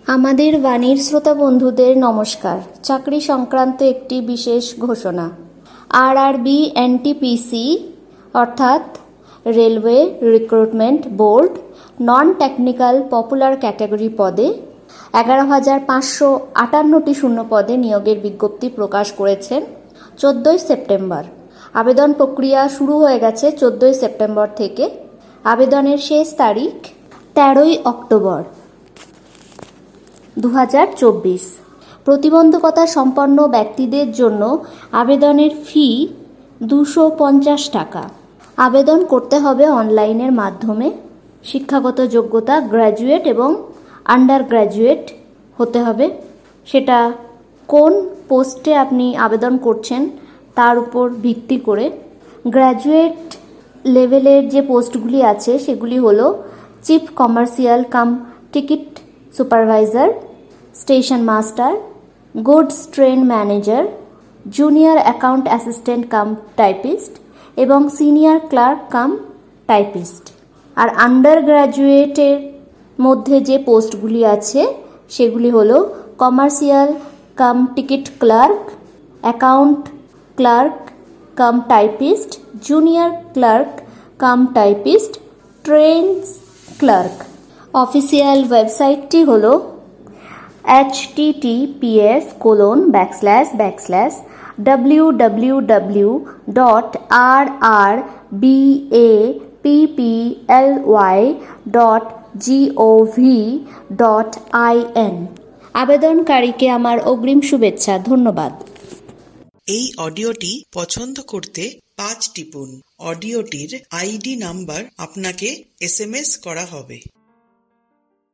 আমাদের বাণীর শ্রোতা বন্ধুদের নমস্কার। চাকরি সংক্রান্ত একটি বিশেষ ঘোষণা। আরআরবি এনটিপিসি অর্থাৎ railway recruitment board non technical popular category পদে 11,558টি শূন্য পদে নিয়োগের বিজ্ঞপ্তি প্রকাশ করেছেন 14 সেপ্টেম্বর। আবেদন প্রক্রিয়া শুরু হয়ে গেছে 14 সেপ্টেম্বর থেকে। আবেদনের শেষ তারিখ 13 অক্টোবর 2024। প্রতিবন্ধকতা সম্পন্ন ব্যক্তিদের জন্য আবেদনের ফি 250 টাকা। আবেদন করতে হবে অনলাইনের মাধ্যমে। শিক্ষাগত যোগ্যতা গ্র্যাজুয়েট এবং আন্ডার গ্র্যাজুয়েট হতে হবে। সেটা কোন পোস্টে আপনি আবেদন করছেন তার উপর ভিত্তি করে। গ্র্যাজুয়েট লেভেলের যে পোস্টগুলি আছে সেগুলি হলো chief commercial cum ticket supervisor, station master, goods train manager, junior account assistant cum typist এবং সিনিয়র ক্লার্ক কাম টাইপিস্ট। আর আন্ডার গ্র্যাজুয়েটের মধ্যে যে পোস্টগুলি আছে সেগুলি হলো commercial cum ticket clerk, account clerk cum typist, junior clerk cum typist, trains clerk. Official ওয়েবসাইটটি হলো https://www.rrbpply.gov.in। আবেদনকারীকে আমার অগ্রিম শুভেচ্ছা। ধন্যবাদ। এই অডিওটি পছন্দ করতে 5 টিপুন। অডিওটির আইডি নাম্বার আপনাকে SMS করা হবে।